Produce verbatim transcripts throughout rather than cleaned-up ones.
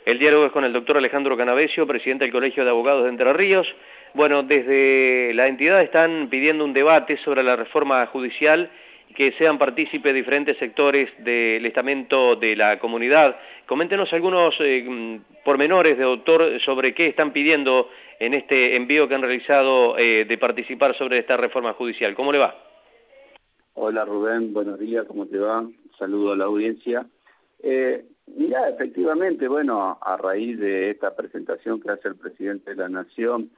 El diálogo es con el doctor Alejandro Canavesio, presidente del Colegio de Abogados de Entre Ríos. Bueno, desde la entidad están pidiendo un debate sobre la reforma judicial, que sean partícipes diferentes sectores del estamento de la comunidad. Coméntenos algunos eh, pormenores, de doctor, sobre qué están pidiendo en este envío que han realizado eh, de participar sobre esta reforma judicial. ¿Cómo le va? Hola Rubén, buenos días, ¿cómo te va? Saludo a la audiencia. Eh, mira, efectivamente, bueno, a raíz de esta presentación que hace el presidente de la Nación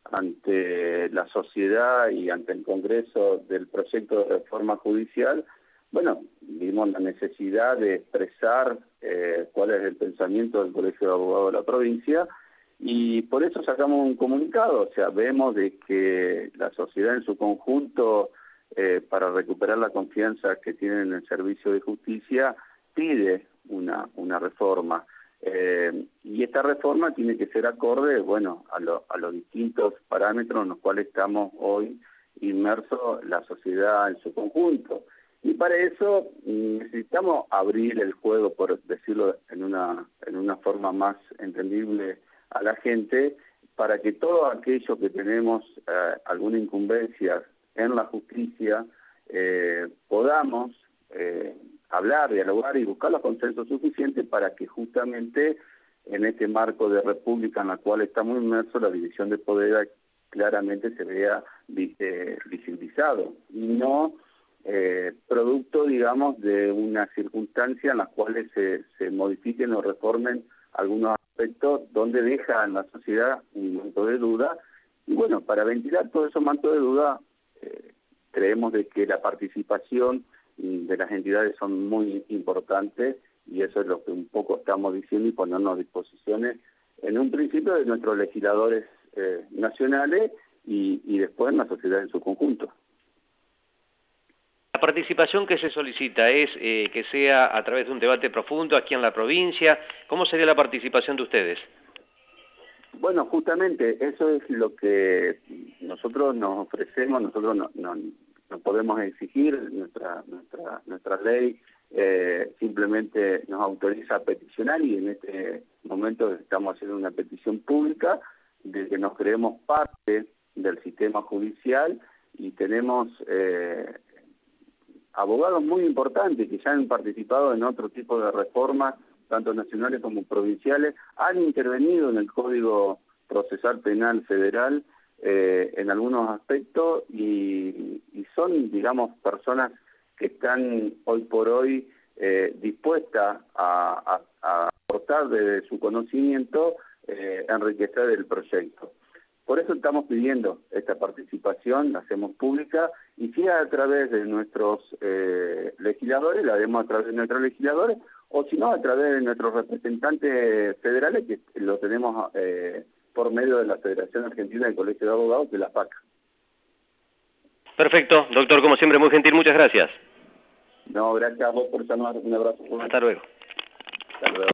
ante la sociedad y ante el Congreso del proyecto de reforma judicial, bueno, vimos la necesidad de expresar eh, cuál es el pensamiento del Colegio de Abogados de la provincia y por eso sacamos un comunicado, o sea, vemos de que la sociedad en su conjunto, eh, para recuperar la confianza que tienen en el servicio de justicia, pide una, una reforma. Eh, y esta reforma tiene que ser acorde, bueno, a, lo, a los distintos parámetros en los cuales estamos hoy inmersos la sociedad en su conjunto. Y para eso necesitamos abrir el juego, por decirlo en una, en una forma más entendible a la gente, para que todo aquello que tenemos eh, alguna incumbencia en la justicia, eh, podamos eh, hablar, dialogar y buscar los consensos suficientes para que justamente en este marco de república en la cual estamos inmersos, la división de poder claramente se vea eh, visibilizado y no eh, producto, digamos, de una circunstancia en la cual se, se modifiquen o reformen algunos aspectos donde deja en la sociedad un manto de duda. Y bueno, para ventilar todos esos mantos de duda, eh, creemos de que la participación de las entidades son muy importantes y eso es lo que un poco estamos diciendo y ponernos a disposiciones en un principio de nuestros legisladores eh, nacionales y, y después en la sociedad en su conjunto. La participación que se solicita es eh, que sea a través de un debate profundo aquí en la provincia. ¿Cómo sería la participación de ustedes? Bueno, justamente eso es lo que nosotros nos ofrecemos, nosotros no, no, no podemos exigir, nuestra nuestra nuestra ley eh, simplemente nos autoriza a peticionar y en este momento estamos haciendo una petición pública de que nos creemos parte del sistema judicial y tenemos eh, abogados muy importantes que ya han participado en otro tipo de reformas, tanto nacionales como provinciales, han intervenido en el Código Procesal Penal Federal eh, en algunos aspectos y, y son, digamos, personas que están hoy por hoy eh, dispuestas a, a, a aportar desde su conocimiento, eh, enriquecer el proyecto. Por eso estamos pidiendo esta participación, la hacemos pública, y si a través de nuestros eh, legisladores, la haremos a través de nuestros legisladores, o si no, a través de nuestros representantes federales, que lo tenemos eh, por medio de la Federación Argentina del Colegio de Abogados, de la F A C. Perfecto, doctor, como siempre, muy gentil, muchas gracias. No, gracias a vos por llamar, un abrazo. Hasta luego. Hasta luego.